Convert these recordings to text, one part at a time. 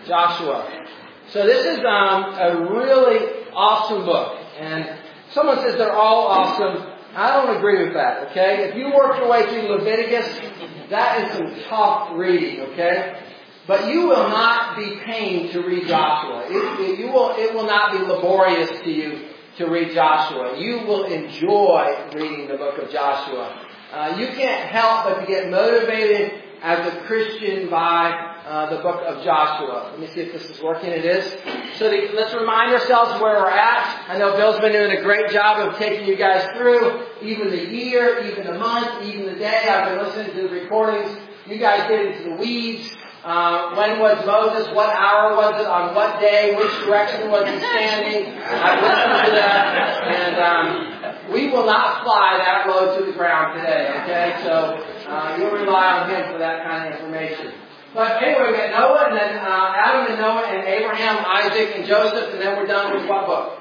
Joshua. So this is a really awesome book. And someone says they're all awesome. I don't agree with that, okay? If you work your way through Leviticus, that is some tough reading, okay? But you will not be pained to read Joshua. It will not be laborious to you to read Joshua. You will enjoy reading the book of Joshua. You can't help but to get motivated as a Christian by the book of Joshua. Let me see if this is working. It is. So let's remind ourselves where we're at. I know Bill's been doing a great job of taking you guys through even the year, even the month, even the day. I've been listening to the recordings. You guys get into the weeds. When was Moses? What hour was it? On what day? Which direction was he standing? I've listened to that. And we will not fly that low to the ground today, okay? So you'll rely on him for that kind of information. But anyway, we got Noah, and then Adam and Noah, and Abraham, Isaac, and Joseph, and then we're done with what book?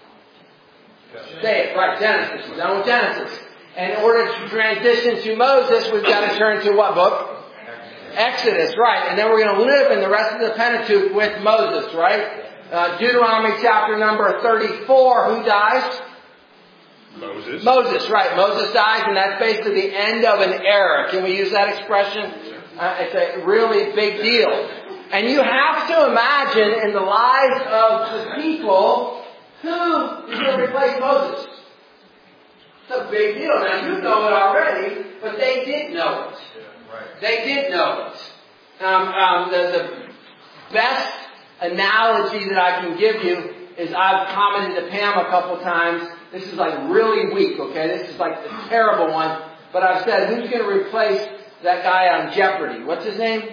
Say it, right, Genesis. We're done with Genesis. And in order to transition to Moses, we've got to turn to what book? Exodus, right. And then we're going to live in the rest of the Pentateuch with Moses, right? Deuteronomy chapter number 34. Who dies? Moses. Moses, right. Moses dies, and that's basically the end of an era. Can we use that expression? It's a really big deal. And you have to imagine in the lives of the people, who is going to replace Moses? It's a big deal. Now, you know it already, but they did know it. They did know it. The best analogy that I can give you is I've commented to Pam a couple times. This is like really weak, okay? This is like the terrible one. But I've said, who's going to replace that guy on Jeopardy? What's his name?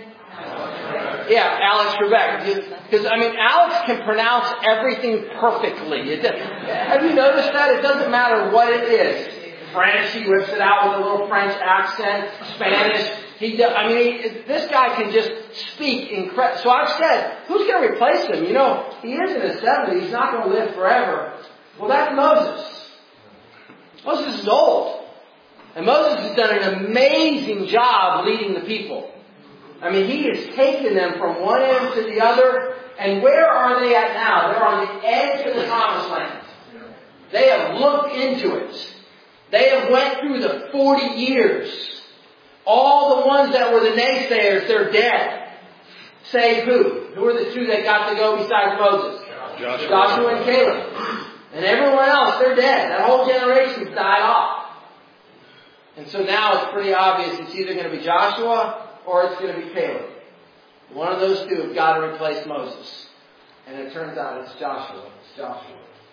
Yeah, Alex Trebek. Because, Alex can pronounce everything perfectly. Have you noticed that? It doesn't matter what it is. French, he whips it out with a little French accent. Spanish. This guy can just speak incredible. So I've said, who's going to replace him? You know, he is in his 70s. He's not going to live forever. Well, that's Moses. Moses is old. And Moses has done an amazing job leading the people. He has taken them from one end to the other. And where are they at now? They're on the edge of the promised land. They have looked into it. They have went through the 40 years. All the ones that were the naysayers, they're dead. Save who? Who are the two that got to go besides Moses? Joshua and Caleb. And everyone else, they're dead. That whole generation's died off. And so now it's pretty obvious it's either going to be Joshua or it's going to be Caleb. One of those two have got to replace Moses. And it turns out it's Joshua. It's Joshua.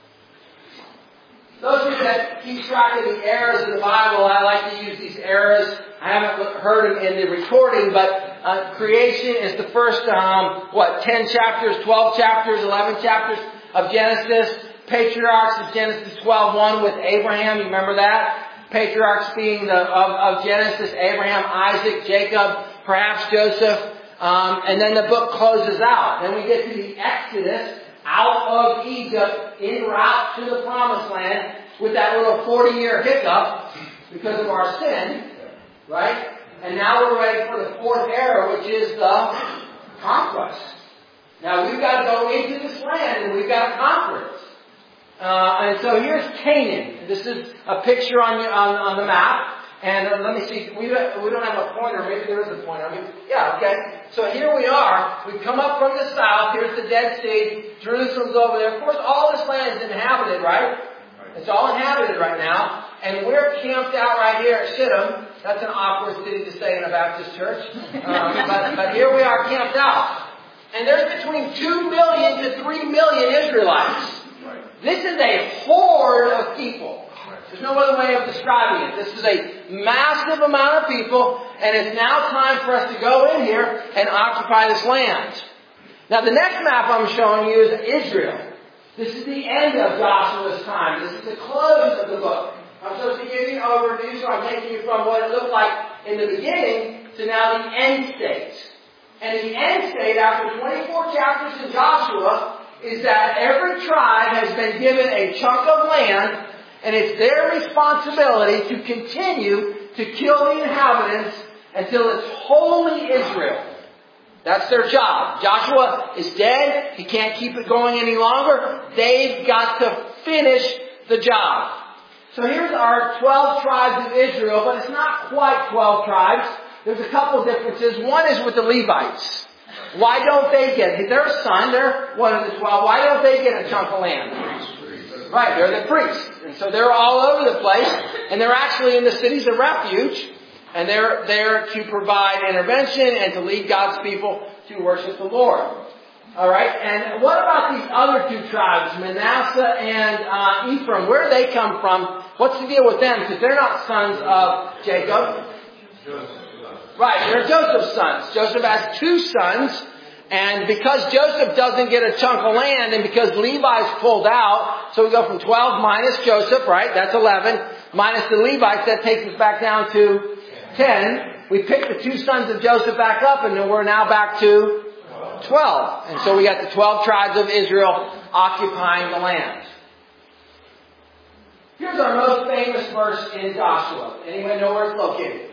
Those of you that keep track of the eras of the Bible, I like to use these eras. I haven't heard them in the recording, but creation is the first, 10 chapters, 12 chapters, 11 chapters of Genesis. Patriarchs is Genesis 12:1 with Abraham. You remember that? Patriarchs being of Genesis, Abraham, Isaac, Jacob, perhaps Joseph. And then the book closes out. Then we get to the Exodus out of Egypt en route to the Promised Land with that little 40-year hiccup because of our sin. Right? And now we're ready for the fourth era, which is the conquest. Now we've got to go into this land and we've got to conquer it. And so here's Canaan. This is a picture on the map. And let me see. We don't have a pointer. Maybe there is a pointer. Okay. So here we are. We've come up from the south. Here's the Dead Sea. Jerusalem's over there. Of course, all this land is inhabited, right? It's all inhabited right now. And we're camped out right here at Shittim. That's an awkward city to stay in a Baptist church. But here we are camped out. And there's between 2 million to 3 million Israelites. This is a horde of people. There's no other way of describing it. This is a massive amount of people. And it's now time for us to go in here and occupy this land. Now the next map I'm showing you is Israel. This is the end of Joshua's time. This is the close of the book. I'm supposed to give you an overview, so I'm taking you from what it looked like in the beginning to now the end state. And the end state, after 24 chapters in Joshua, is that every tribe has been given a chunk of land, and it's their responsibility to continue to kill the inhabitants until it's wholly Israel. That's their job. Joshua is dead. He can't keep it going any longer. They've got to finish the job. So here's our 12 tribes of Israel, but it's not quite 12 tribes. There's a couple differences. One is with the Levites. Why don't they get it? They're a son. They're one of the 12. Why don't they get a chunk of land? Right, they're the priests. And so they're all over the place. And they're actually in the cities of refuge. And they're there to provide intervention and to lead God's people to worship the Lord. All right, and what about these other two tribes, Manasseh and Ephraim? Where do they come from? What's the deal with them? Because they're not sons of Jacob. Right, they're Joseph's sons. Joseph has two sons. And because Joseph doesn't get a chunk of land, and because Levi's pulled out, so we go from 12 minus Joseph, right? That's 11. Minus the Levites, that takes us back down to 10. We pick the two sons of Joseph back up, and then we're now back to 12. And so we got the 12 tribes of Israel occupying the land. Here's our most famous verse in Joshua. Anyone know where it's located?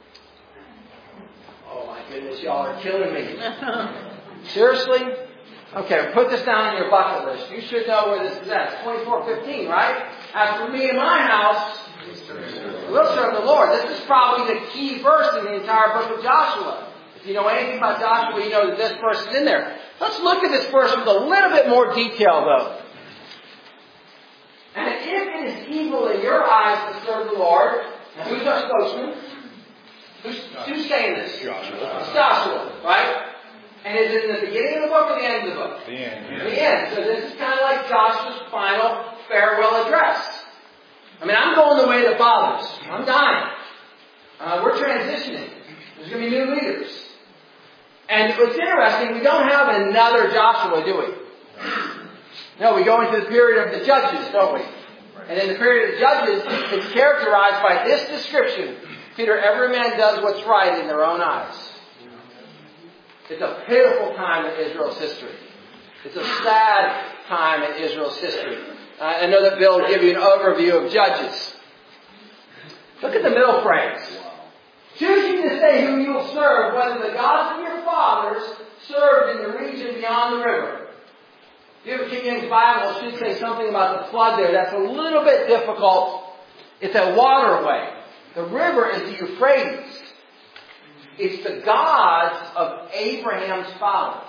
Oh my goodness, y'all are killing me. Seriously? Okay, put this down on your bucket list. You should know where this is at. It's 24:15, right? As for me and my house, we'll serve the Lord. This is probably the key verse in the entire book of Joshua. If you know anything about Joshua, you know that this verse is in there. Let's look at this verse with a little bit more detail, though. And if it is evil in your eyes to serve the Lord, now who's our spokesman? Who's saying this? Joshua. It's Joshua, right? And is it in the beginning of the book or the end of the book? The end. Yeah. The end. So this is kind of like Joshua's final farewell address. I mean, I'm going the way of the fathers. I'm dying. We're transitioning. There's going to be new leaders. And what's interesting, we don't have another Joshua, do we? No, we go into the period of the Judges, don't we? And in the period of Judges, it's characterized by this description. Peter, every man does what's right in their own eyes. It's a pitiful time in Israel's history. It's a sad time in Israel's history. I know that Bill will give you an overview of Judges. Look at the middle phrase. Choosing to say who you will serve, whether the gods of your fathers served in the region beyond the river. If you have a King James Bible, it should say something about the flood there. That's a little bit difficult. It's a waterway. The river is the Euphrates. It's the gods of Abraham's father.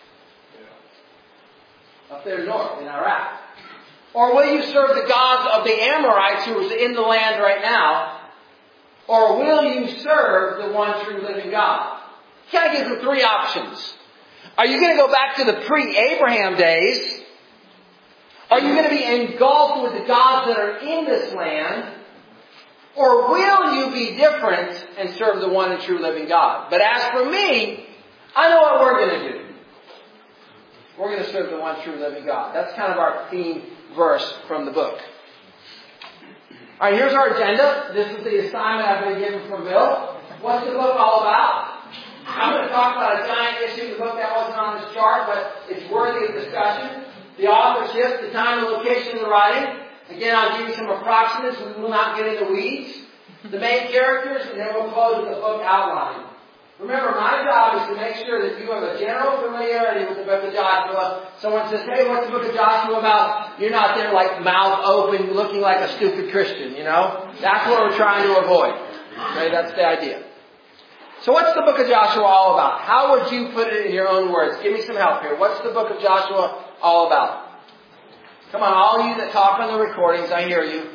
Up there north in Iraq. Or will you serve the gods of the Amorites who is in the land right now? Or will you serve the one true living God? Kind of gives them three options. Are you going to go back to the pre-Abraham days? Are you going to be engulfed with the gods that are in this land? Or will you be different and serve the one and true living God? But as for me, I know what we're going to do. We're going to serve the one true living God. That's kind of our theme verse from the book. All right, here's our agenda. This is the assignment I've been given from Bill. What's the book all about? I'm going to talk about a giant issue in the book that wasn't on this chart, but it's worthy of discussion. The authorship, the time and location of the writing. Again, I'll give you some approximates. We will not get into weeds. The main characters, and then we'll close with the book outline. Remember, my job is to make sure that you have a general familiarity with the book of Joshua. Someone says, hey, what's the book of Joshua about? You're not there like mouth open, looking like a stupid Christian, you know? That's what we're trying to avoid. Okay, that's the idea. So what's the book of Joshua all about? How would you put it in your own words? Give me some help here. What's the book of Joshua all about? Come on, all of you that talk on the recordings, I hear you.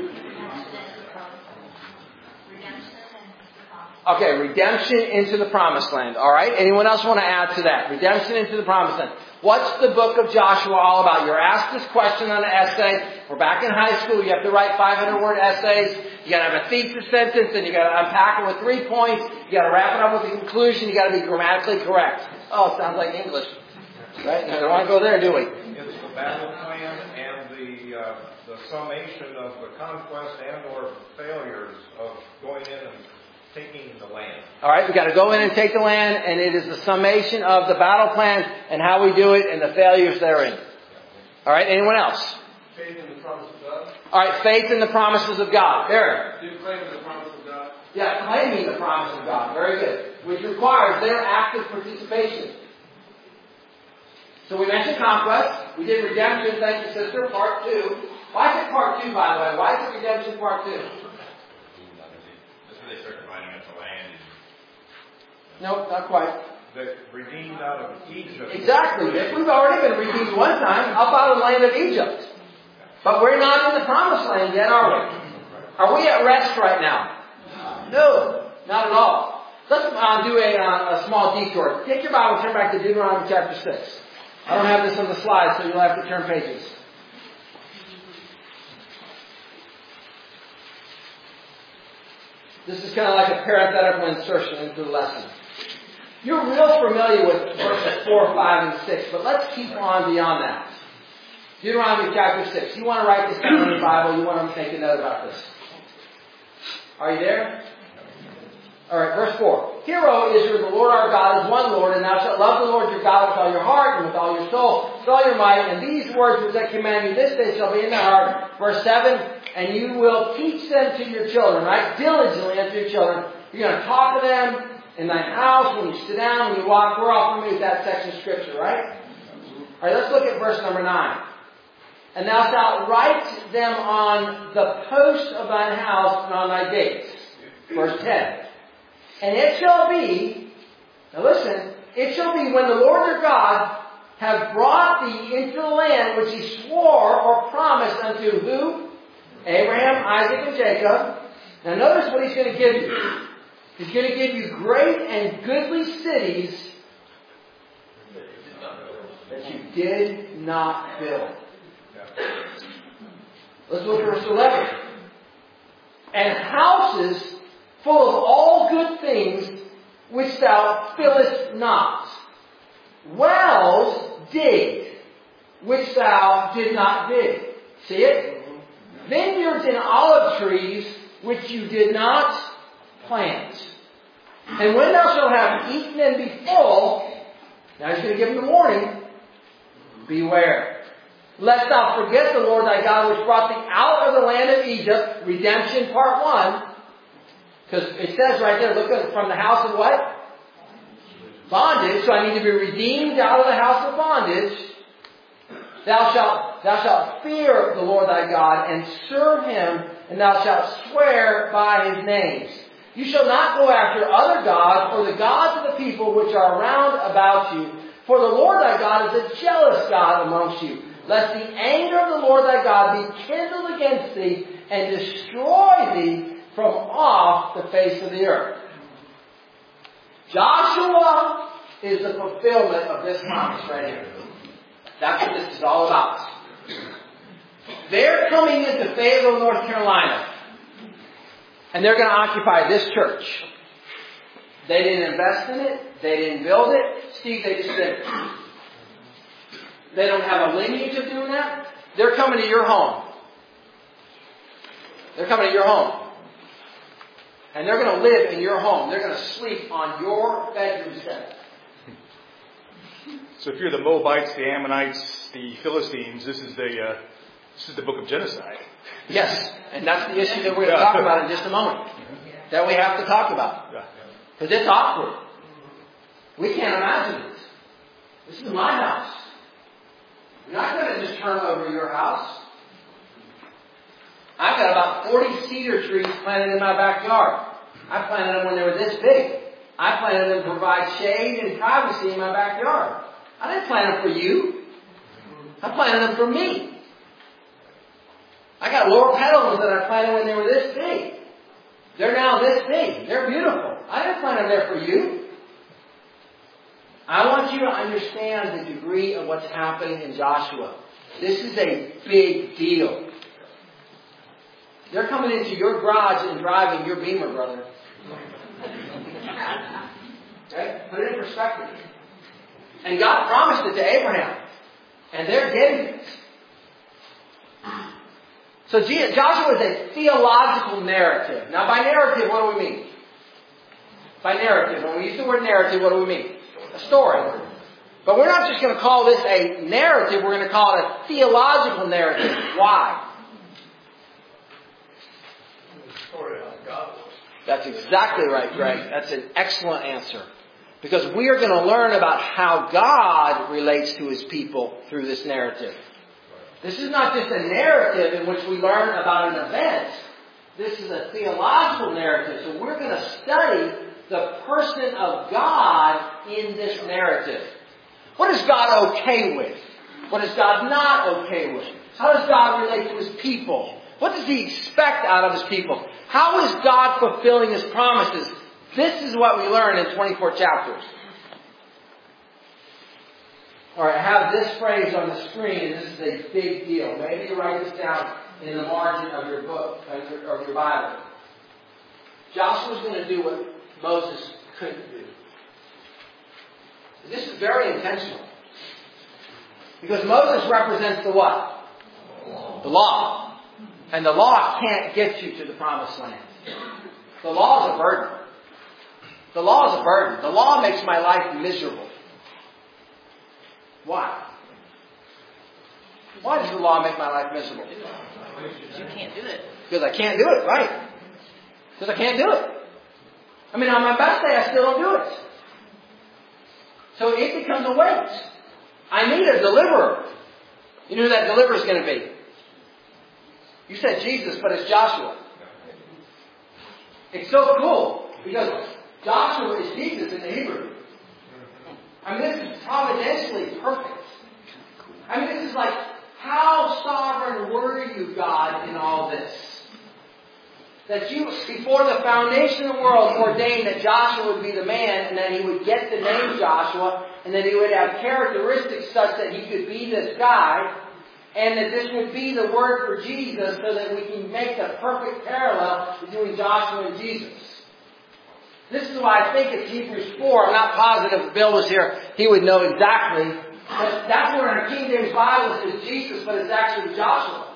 Okay, redemption into the promised land. All right, anyone else want to add to that? Redemption into the promised land. What's the book of Joshua all about? You're asked this question on an essay. We're back in high school. You have to write 500-word essays. You got to have a thesis sentence, and you got to unpack it with 3 points. You got to wrap it up with a conclusion. You got to be grammatically correct. Oh, it sounds like English, right? I don't want to go there, do we? It's the battle plan and the summation of the conquest and/or failures of going in and taking the land. All right, we've got to go in and take the land, and it is the summation of the battle plan and how we do it and the failures therein. All right, anyone else? Faith in the promise of God. All right, faith in the promises of God. There. Do you claim the promise of God? Yeah, claiming the promise of God. Very good. Which requires their active participation. So we mentioned conquest. We did redemption, thank you, sister, part 2. Why is it part 2, by the way? Why is it redemption part 2? That's when they start dividing up the land. Nope, not quite. That redeemed out of Egypt. Exactly. If we've already been redeemed one time, up out of the land of Egypt. But we're not in the promised land yet, are we? Are we at rest right now? No, not at all. Let's do a small detour. Take your Bible and turn back to Deuteronomy chapter 6. I don't have this on the slide, so you'll have to turn pages. This is kind of like a parenthetical insertion into the lesson. You're real familiar with verses 4, 5, and 6, but let's keep on beyond that. Deuteronomy chapter 6. You want to write this down in your Bible, you want to make a note about this. Are you there? Alright, verse 4. Hear, O Israel, the Lord our God is one Lord, and thou shalt love the Lord your God with all your heart, and with all your soul, with all your might, and these words which I command you this day shall be in thy heart. Verse 7. And you will teach them to your children, right? Diligently unto your children. You're going to talk to them in thy house, when you sit down, when you walk. We're all familiar with that section of Scripture, right? Alright, let's look at verse number 9. And thou shalt write them on the posts of thine house and on thy gates. Verse 10. And it shall be, now listen, it shall be when the Lord your God have brought thee into the land which he swore or promised unto who? Abraham, Isaac, and Jacob. Now notice what he's going to give you. He's going to give you great and goodly cities that you did not build. Let's look at verse 11. And houses full of all good things which thou fillest not. Wells digged which thou did not dig. See it? Vineyards and olive trees which you did not plant. And when thou shalt have eaten and be full, now he's going to give him the warning, beware. Lest thou forget the Lord thy God which brought thee out of the land of Egypt, redemption part 1. Because it says right there, look at from the house of what? Bondage. So I need to be redeemed out of the house of bondage. Thou shalt fear the Lord thy God and serve him, and thou shalt swear by his names. You shall not go after other gods or the gods of the people which are round about you. For the Lord thy God is a jealous God amongst you, lest the anger of the Lord thy God be kindled against thee and destroy thee from off the face of the earth. Joshua is the fulfillment of this promise right here. That's what this is all about. They're coming into Fayetteville, North Carolina, and they're going to occupy this church. They didn't invest in it. They didn't build it. Steve, they just did it. They don't have a lineage of doing that. They're coming to your home. They're coming to your home. And they're going to live in your home. They're going to sleep on your bedroom set. So if you're the Moabites, the Ammonites, the Philistines, this is the book of genocide. Yes, and that's the issue that we're going to talk about in just a moment. That we have to talk about. Because it's awkward. We can't imagine it. This is my house. You're not going to just turn over your house. I've got about 40 cedar trees planted in my backyard. I planted them when they were this big. I planted them to provide shade and privacy in my backyard. I didn't plant them for you. I planted them for me. I got laurel petals that I planted when they were this big. They're now this big. They're beautiful. I didn't plant them there for you. I want you to understand the degree of what's happening in Joshua. This is a big deal. They're coming into your garage and driving your Beamer, brother. Okay? Put it in perspective. And God promised it to Abraham. And they're getting it. So Joshua is a theological narrative. Now by narrative, what do we mean? By narrative, when we use the word narrative, what do we mean? A story. But we're not just going to call this a narrative, we're going to call it a theological narrative. Why? That's exactly right, Greg. That's an excellent answer. Because we are going to learn about how God relates to His people through this narrative. This is not just a narrative in which we learn about an event. This is a theological narrative. So we're going to study the person of God in this narrative. What is God okay with? What is God not okay with? How does God relate to His people? What does He expect out of His people? How is God fulfilling His promises? This is what we learn in 24 chapters. Alright, I have this phrase on the screen, and this is a big deal. Maybe you write this down in the margin of your book, of your Bible. Joshua's going to do what Moses couldn't do. This is very intentional. Because Moses represents the what? The law. And the law can't get you to the promised land. The law is a burden. The law is a burden. The law makes my life miserable. Why? Why does the law make my life miserable? Because you can't do it. Because I can't do it, right? Because I can't do it. I mean, on my best day, I still don't do it. So it becomes a weight. I need a deliverer. You know who that deliverer is going to be? You said Jesus, but it's Joshua. It's so cool because Joshua is Jesus in the Hebrew. I mean, this is providentially perfect. I mean, this is like, how sovereign were you, God, in all this? That you, before the foundation of the world, ordained that Joshua would be the man, and that he would get the name Joshua, and that he would have characteristics such that he could be this guy, and that this would be the word for Jesus, so that we can make the perfect parallel between Joshua and Jesus. This is why I think it's Hebrews 4. I'm not positive if Bill was here, he would know exactly. But that's where in the King James Bible it says Jesus, but it's actually Joshua.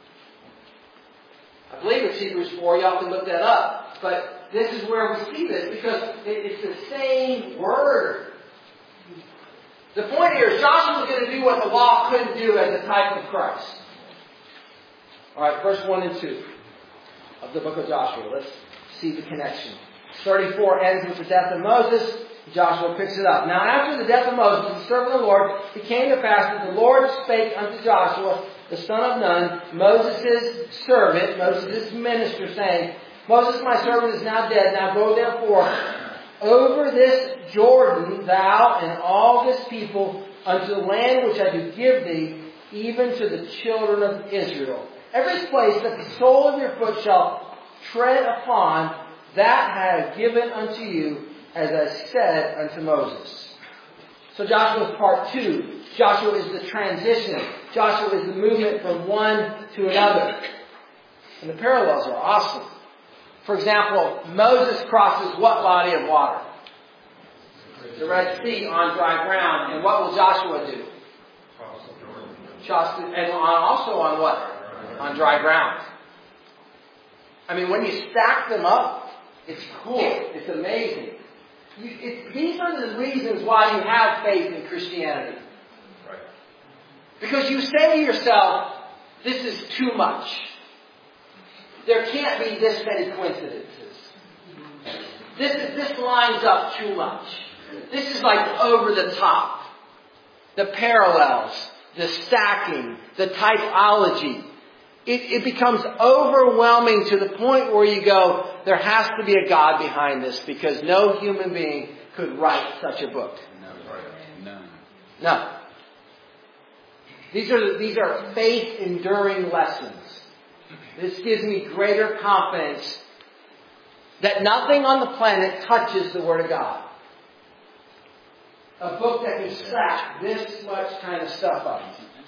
I believe it's Hebrews 4. Y'all can look that up. But this is where we see this because it's the same word. The point here is Joshua is going to do what the law couldn't do as a type of Christ. Alright, verse 1 and 2 of the book of Joshua. Let's see the connection. 34 ends with the death of Moses. Joshua picks it up. Now after the death of Moses, the servant of the Lord, it came to pass that the Lord spake unto Joshua, the son of Nun, Moses' servant, Moses' minister, saying, Moses, my servant, is now dead. Now go therefore over this Jordan, thou and all this people, unto the land which I do give thee, even to the children of Israel. Every place that the sole of your foot shall tread upon, that I have given unto you, as I said unto Moses. So Joshua is part 2. Joshua is the transition. Joshua is the movement from one to another. And the parallels are awesome. For example, Moses crosses what body of water? The Red Sea on dry ground. And what will Joshua do? And also on what? On dry ground. I mean, when you stack them up, it's cool. It's amazing. These are the reasons why you have faith in Christianity. Right. Because you say to yourself, this is too much. There can't be this many coincidences. This lines up too much. This is like over the top. The parallels, the stacking, the typology. It becomes overwhelming to the point where you go, there has to be a God behind this because no human being could write such a book. No. These are faith-enduring lessons. This gives me greater confidence that nothing on the planet touches the Word of God. A book that can stack this much kind of stuff up.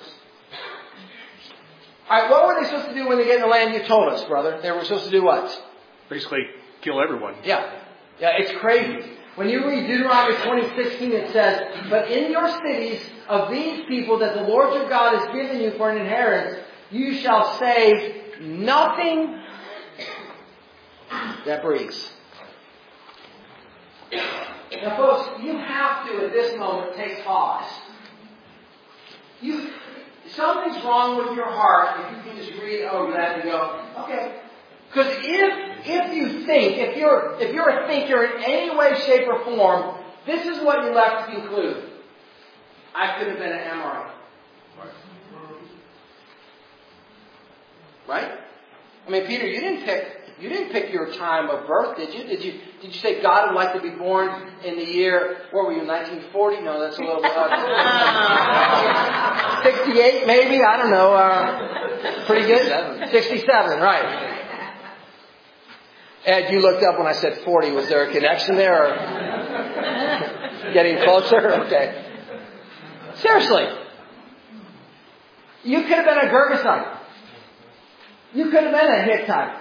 Alright, what were they supposed to do when they get in the land you told us, brother? They were supposed to do what? Basically, kill everyone. Yeah, it's crazy. When you read Deuteronomy 20:16, it says, But in your cities of these people that the Lord your God has given you for an inheritance, you shall save nothing that breathes. Now folks, you have to at this moment take pause. Something's wrong with your heart if you can just read over that and go, okay, Because if you think, if you're a thinker in any way, shape, or form, this is what you're left to conclude. I could have been an Amorite. Right? I mean, Peter, you didn't pick your time of birth, did you? Did you say God would like to be born in the year, what were you, 1940? No, that's a little 68 maybe? I don't know. Pretty good? 67, right. Ed, you looked up when I said 40. Was there a connection there? Or getting closer? Okay. Seriously. You could have been a Girgasite. You could have been a Hittite.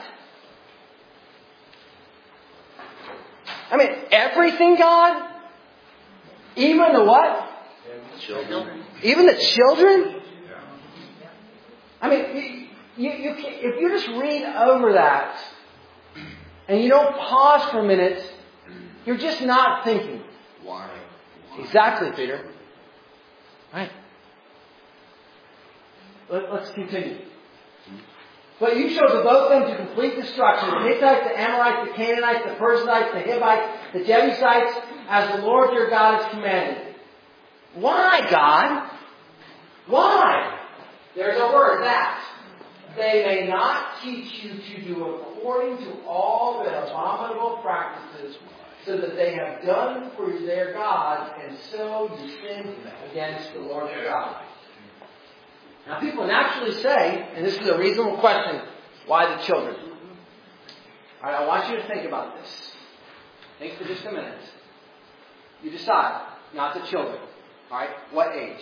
I mean, everything, God? Even the what? Children. Even the children? I mean, if you just read over that and you don't pause for a minute, you're just not thinking. Why? Exactly, Peter. Right. Let's continue. But you shall devote them to complete destruction. The Hittites, the Amorites, the Canaanites, the Perizzites, the Hivites, the Jebusites, as the Lord your God has commanded. Why, God? Why? There's a word, that. They may not teach you to do according to all their abominable practices, so that they have done for their gods, and so you sin against the Lord your God. Now people naturally say, and this is a reasonable question, why the children? Alright, I want you to think about this. Think for just a minute. You decide, not the children. Alright, what age?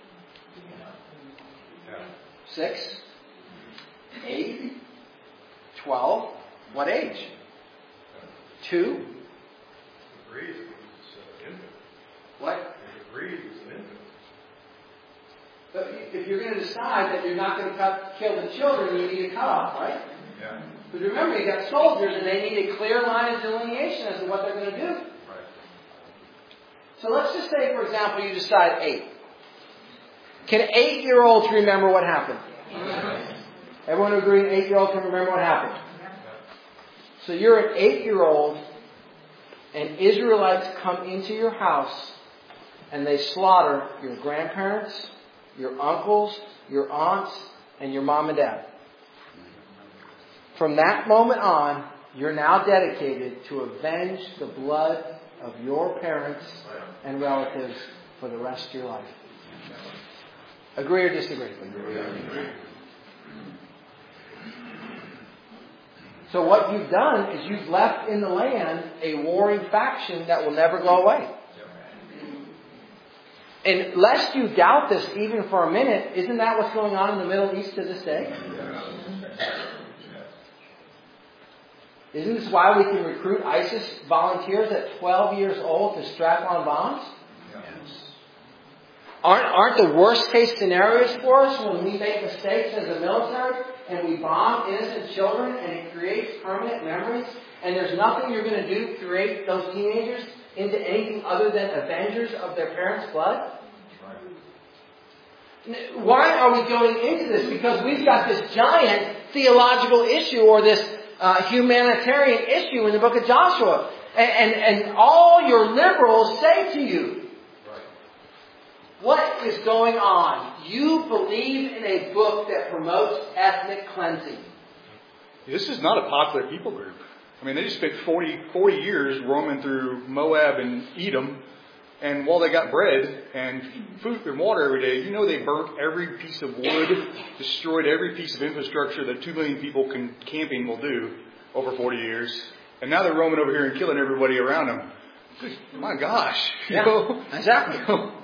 6? 8? 12? What age? 2? What? But if you're going to decide that you're not going to kill the children, you need a cutoff, right? Yeah. Because remember, you got soldiers and they need a clear line of delineation as to what they're going to do. Right. So let's just say, for example, you decide 8. Can 8-year-olds remember what happened? Everyone agree an 8-year-old can remember what happened? So you're an 8-year-old and Israelites come into your house and they slaughter your grandparents, your uncles, your aunts, and your mom and dad. From that moment on, you're now dedicated to avenge the blood of your parents and relatives for the rest of your life. Agree or disagree? Agree. So what you've done is you've left in the land a warring faction that will never go away. And lest you doubt this even for a minute, isn't that what's going on in the Middle East to this day? Isn't this why we can recruit ISIS volunteers at 12 years old to strap on bombs? Aren't the worst case scenarios for us when we make mistakes as a military and we bomb innocent children and it creates permanent memories and there's nothing you're going to do to create those teenagers into anything other than avengers of their parents' blood? Why are we going into this? Because we've got this giant theological issue or this humanitarian issue in the book of Joshua. And all your liberals say to you, what is going on? You believe in a book that promotes ethnic cleansing. This is not a popular people group. I mean, they just spent 40 years roaming through Moab and Edom. And while they got bread and food and water every day, you know they burnt every piece of wood, destroyed every piece of infrastructure that 2 million people camping will do over 40 years. And now they're roaming over here and killing everybody around them. My gosh. Yeah, exactly.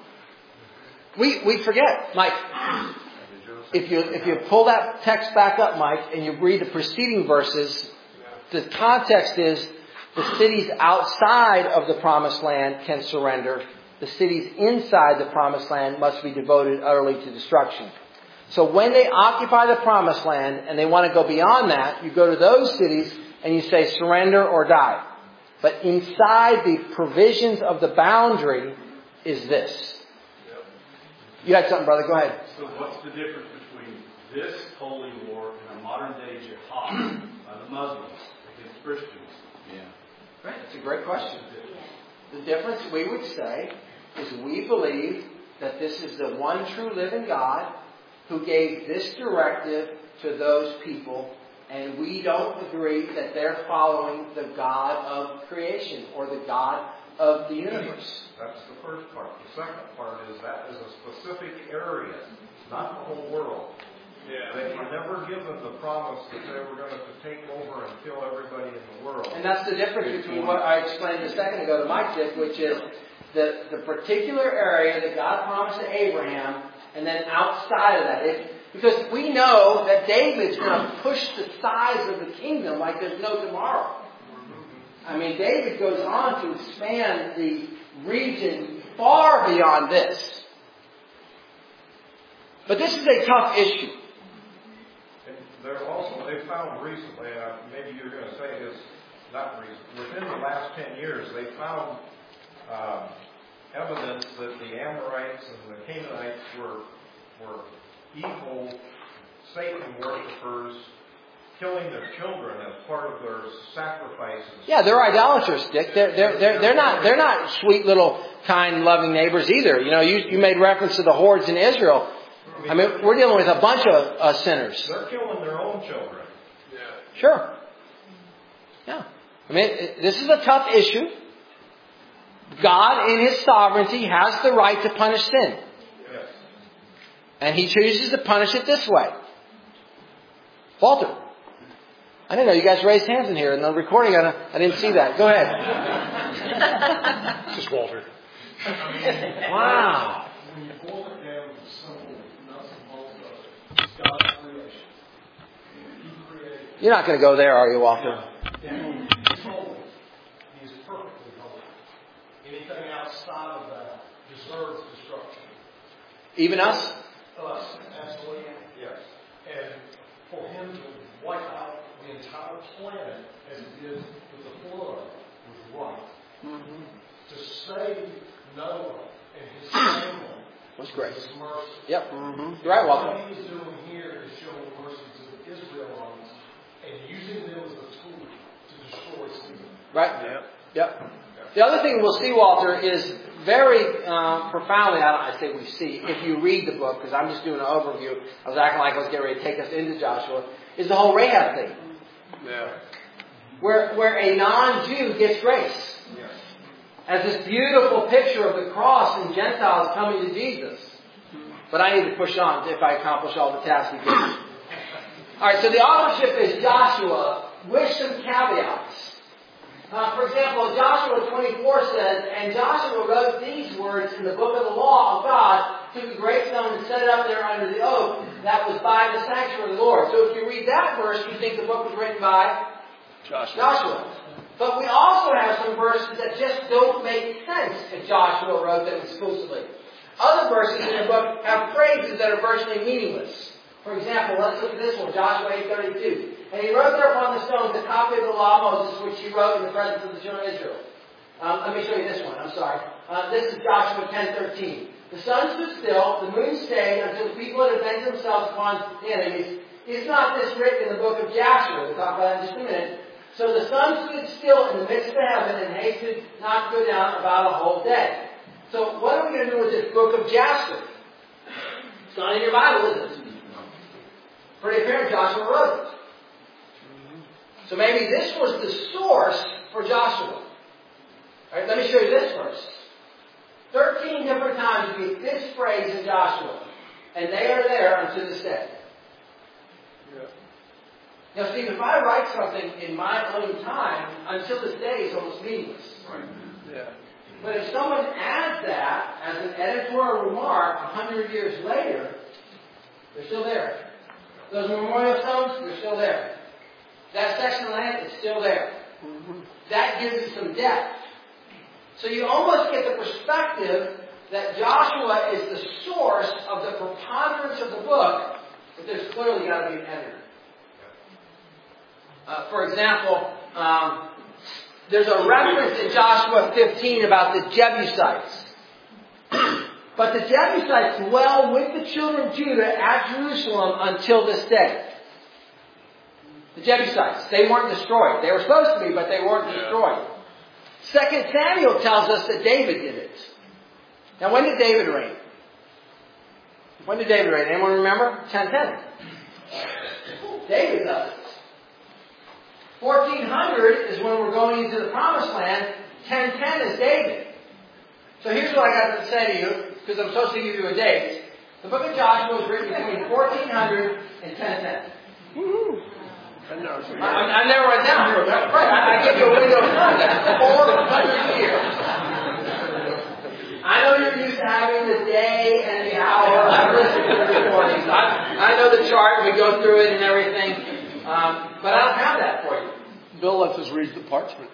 We forget, Mike. If you pull that text back up, Mike, and you read the preceding verses, the context is the cities outside of the promised land can surrender. The cities inside the promised land must be devoted utterly to destruction. So when they occupy the promised land and they want to go beyond that, you go to those cities and you say surrender or die. But inside the provisions of the boundary is this. You had something, brother. Go ahead. So what's the difference between this holy war in a modern-day jihad by the Muslims against Christians? Yeah. Right. It's a great question. The difference, we would say, is we believe that this is the one true living God who gave this directive to those people, and we don't agree that they're following the God of creation or the God of the universe. That's the first part. The second part is that is a specific area, not the whole world. Yeah. They were never given the promise that they were going to take over and kill everybody in the world. And that's the difference between what I explained a second ago to Mike did, which is the particular area that God promised to Abraham, and then outside of that. Because we know that David's going to push the size of the kingdom like there's no tomorrow. I mean, David goes on to expand the region far beyond this. But this is a tough issue. They found recently, maybe you're going to say this, not recent, within the last 10 years, they found evidence that the Amorites and the Canaanites were evil Satan worshippers, killing their children as part of their sacrifices. Yeah, they're idolaters, Dick. They're not sweet little kind, loving neighbors either. You know, you made reference to the hordes in Israel. I mean, we're dealing with a bunch of sinners. They're killing their own children. Yeah. Sure. Yeah. I mean, this is a tough issue. God, in His sovereignty, has the right to punish sin. Yes. And He chooses to punish it this way. Walter. I didn't know you guys raised hands in here. In the recording, I didn't see that. Go ahead. It's just Walter. Wow. When you boil it down to simple nuts and bolts of it, it's God's creation. He created. You're not going to go there, are you, Walter? And He's holy. He's perfectly holy. Anything outside of that deserves destruction. Even us? Us, absolutely. Yes. And for Him to wipe out the entire planet as He did with the flood was right. Mm-hmm. To save Noah and his family That's great. was mercy. Yep. Mm-hmm. You're right, Walter. What He's doing here is showing mercy to the Israelites and using them as a tool to destroy sin. Right? Yep. The other thing we'll see, Walter, is very profoundly, I say we see, if you read the book, because I'm just doing an overview, I was acting like I was getting ready to take us into Joshua, is the whole Rahab thing. Yeah. Where a non-Jew gets grace. Yes. As this beautiful picture of the cross and Gentiles coming to Jesus. But I need to push on if I accomplish all the tasks we do. Alright, so the authorship is Joshua with some caveats. For example, Joshua 24 says, and Joshua wrote these words in the book of the law of God, took a great stone and set it up there under the oak that was by the sanctuary of the Lord. So if you read that verse, you think the book was written by Joshua. But we also have some verses that just don't make sense if Joshua wrote them exclusively. Other verses in the book have phrases that are virtually meaningless. For example, let's look at this one, Joshua 8:32. And he wrote there upon the stones a copy of the law of Moses, which he wrote in the presence of the children of Israel. Let me show you this one. I'm sorry. This is Joshua 10:13. The sun stood still, the moon stayed until the people had avenged themselves upon the enemies. Is not this written in the book of Joshua? We'll talk about that in just a minute. So the sun stood still in the midst of heaven and hasted not to go down about a whole day. So what are we going to do with this book of Jasher? It's not in your Bible, is it? Pretty apparent Joshua wrote it. So maybe this was the source for Joshua. All right, let me show you this verse. 13 different times you get this phrase in Joshua. And they are there unto this day. Now, Steve, if I write something in my own time, until this day it's almost meaningless. Right. Yeah. But if someone adds that as an editorial remark 100 years later, they're still there. Those memorial stones, they're still there. That section of land is still there. Mm-hmm. That gives it some depth. So you almost get the perspective that Joshua is the source of the preponderance of the book, but there's clearly got to be an editor. For example, there's a reference in Joshua 15 about the Jebusites. But the Jebusites dwell with the children of Judah at Jerusalem until this day. The Jebusites, they weren't destroyed. They were supposed to be, but they weren't destroyed. 2 Samuel tells us that David did it. Now, when did David reign? When did David reign? Anyone remember? 1010. David does it. 1400 is when we're going into the Promised Land. 1010 is David. So here's what I got to say to you, because I'm supposed to give you a date. The book of Joshua was written between 1400 and 1010. Woo-hoo. I never went down. Right. I give you a window of time. That's 400 years. I know you're used to having the day and the hour. I've listened to the recordings. I know the chart. We go through it and everything. But I don't have that for you. Bill lets us read the parchment.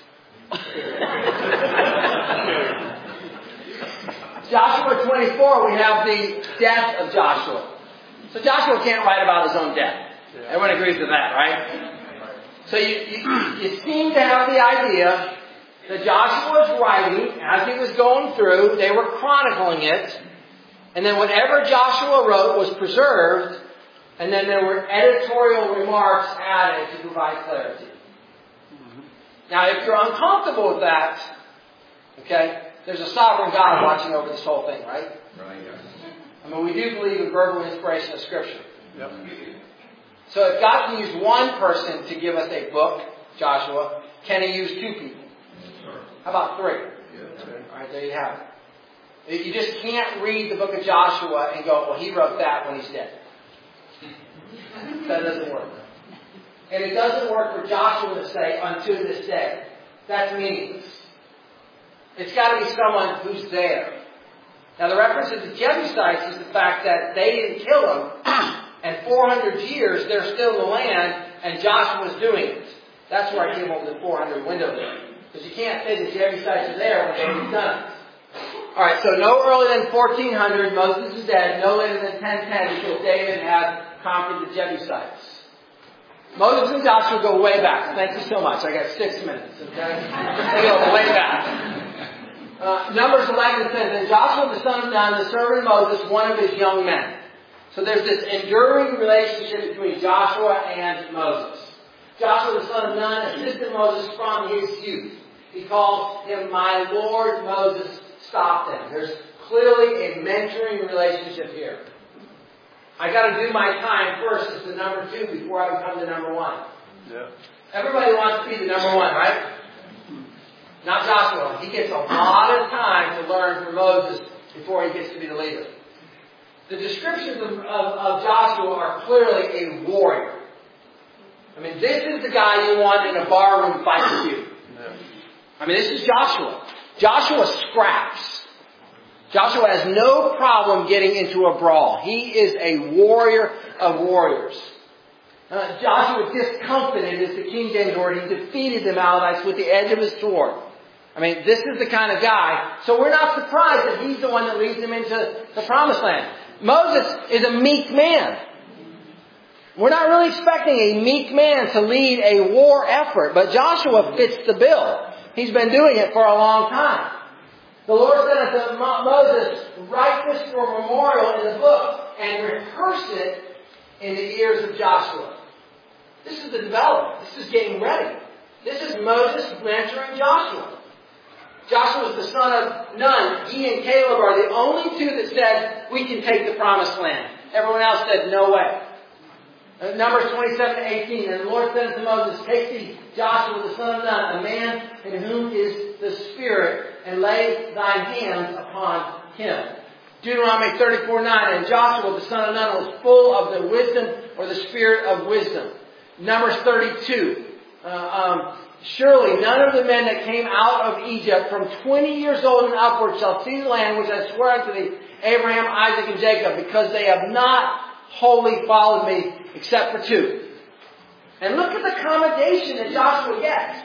Joshua 24, we have the death of Joshua. So Joshua can't write about his own death. Everyone agrees with that, right? So you seem to have the idea that Joshua was writing as he was going through. They were chronicling it. And then whatever Joshua wrote was preserved. And then there were editorial remarks added to provide clarity. Now, if you're uncomfortable with that, okay, there's a sovereign God watching over this whole thing, right? Right. I mean, we do believe in verbal inspiration of Scripture. Yep. So if God can use one person to give us a book, Joshua, can He use two people? How about three? All right, there you have it. You just can't read the book of Joshua and go, well, he wrote that when he's dead. That doesn't work. And it doesn't work for Joshua to say, unto this day. That's meaningless. It's got to be someone who's there. Now, the reference to the Jebusites is the fact that they didn't kill them, and 400 years they're still in the land, and Joshua's doing it. That's where I came up with the 400 window there. Because you can't say the Jebusites are there when David's done it. Alright, so no earlier than 1400, Moses is dead. No later than 1010, because David had conquered the Jebusites. Moses and Joshua go way back. Thank you so much. I got 6 minutes, okay? They go way back. Numbers 11 says, and Joshua the son of Nun, the servant of Moses, one of his young men. So there's this enduring relationship between Joshua and Moses. Joshua the son of Nun assisted Moses from his youth. He calls him my Lord. Moses stopped him. There's clearly a mentoring relationship here. I got to do my time first as the number 2 before I become the number 1. Yeah. Everybody wants to be the number 1, right? Not Joshua. He gets a lot of time to learn from Moses before he gets to be the leader. The descriptions of Joshua are clearly a warrior. I mean, this is the guy you want in a barroom fight with you. I mean, this is Joshua. Joshua scraps. Joshua has no problem getting into a brawl. He is a warrior of warriors. Joshua discomfited is the King James word. He defeated the Amalekites with the edge of his sword. I mean, this is the kind of guy. So we're not surprised that he's the one that leads them into the Promised Land. Moses is a meek man. We're not really expecting a meek man to lead a war effort, but Joshua fits the bill. He's been doing it for a long time. The Lord said unto Moses, write this for a memorial in the book and rehearse it in the ears of Joshua. This is the development. This is getting ready. This is Moses mentoring Joshua. Joshua was the son of Nun. He and Caleb are the only two that said, we can take the Promised Land. Everyone else said, no way. Numbers 27-18. And the Lord said unto Moses, take thee Joshua the son of Nun, a man in whom is the Spirit, and lay thine hands upon him. Deuteronomy 34:9. And Joshua the son of Nun was full of the wisdom or the spirit of wisdom. Numbers 32. Surely none of the men that came out of Egypt from 20 years old and upward shall see the land which I swear unto thee, Abraham, Isaac, and Jacob, because they have not wholly followed me, except for 2. And look at the commendation that Joshua gets.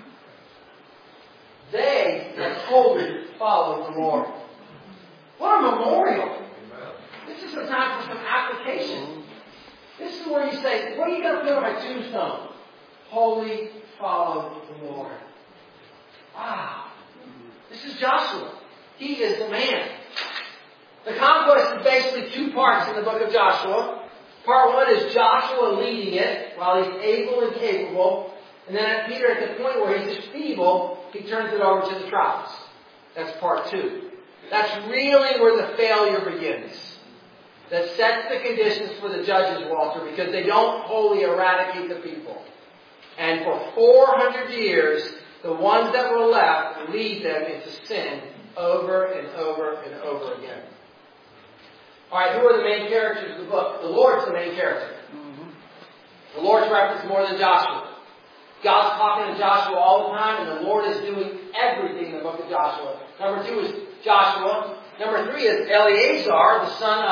They have wholly followed the Lord. What a memorial. This is a time for some application. This is where you say, what are you going to put on my tombstone? Wholly followed the Lord. Wow. This is Joshua. He is the man. The conquest is basically two parts in the book of Joshua. Part one is Joshua leading it while he's able and capable. And then Peter, at the point where he's just feeble, he turns it over to the tribes. That's part two. That's really where the failure begins. That sets the conditions for the judges, Walter, because they don't wholly eradicate the people. And for 400 years, the ones that were left lead them into sin over and over and over again. Alright, who are the main characters of the book? The Lord's the main character. The Lord's referenced more than Joshua. God's talking to Joshua all the time, and the Lord is doing everything in the book of Joshua. Number 2 is Joshua. Number 3 is Eleazar, the son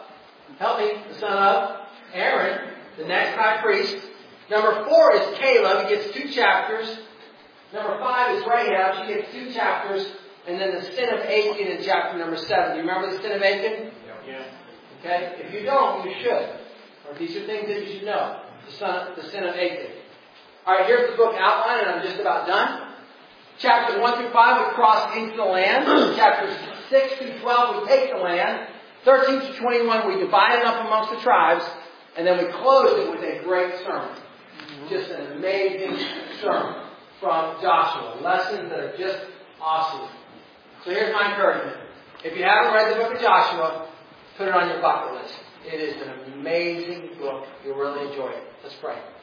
of Aaron, the next high priest. Number 4 is Caleb. He gets 2 chapters. Number 5 is Rahab. She gets 2 chapters. And then the sin of Achan in chapter number 7. Do you remember the sin of Achan? Yeah. Okay? If you don't, you should. Or these are things that you should know. The sin of Achan. Alright, here's the book outline, and I'm just about done. Chapters 1 through 5, we cross into the land. Chapters 6 through 12, we take the land. 13 to 21, we divide it up amongst the tribes. And then we close it with a great sermon. Just an amazing sermon from Joshua. Lessons that are just awesome. So here's my encouragement. If you haven't read the book of Joshua, put it on your bucket list. It is an amazing book. You'll really enjoy it. Let's pray.